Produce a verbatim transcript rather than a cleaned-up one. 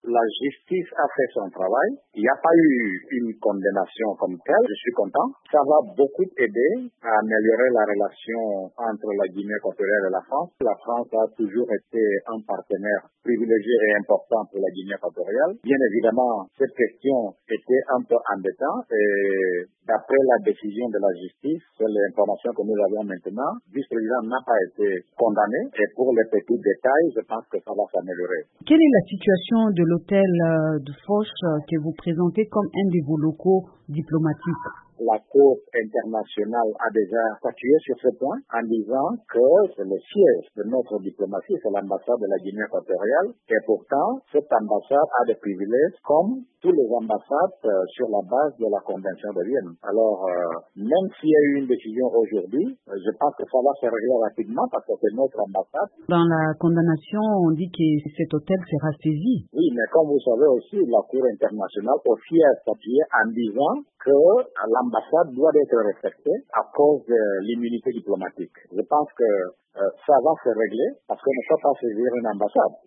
La justice a fait son travail. Il n'y a pas eu une condamnation comme telle. Je suis content. Ça va beaucoup aider à améliorer la relation entre la Guinée équatoriale et la France. La France a toujours été un partenaire privilégié et important pour la Guinée équatoriale. Bien évidemment, cette question était un peu embêtante et d'après la décision de la justice, c'est l'information que nous avons maintenant, le vice-président n'a pas été condamné et pour les petits détails, je pense que ça va s'améliorer. Quelle est la situation de l'hôtel de Foch que vous présentez comme un de vos locaux diplomatiques? La Cour internationale a déjà statué sur ce point en disant que c'est le siège de notre diplomatie, c'est l'ambassade de la Guinée équatoriale et pourtant cette ambassade a des privilèges comme toutes les ambassades euh, sur la base de la Convention de Vienne. Alors, euh, même s'il y a eu une décision aujourd'hui, euh, je pense que ça va se régler rapidement parce que c'est notre ambassade. Dans la condamnation, on dit que cet hôtel sera saisi. Oui, mais comme vous savez aussi, la Cour internationale aussi a statué en disant que l'ambassade doit être respectée à cause de l'immunité diplomatique. Je pense que euh, ça va se régler parce qu'on ne peut pas saisir une ambassade.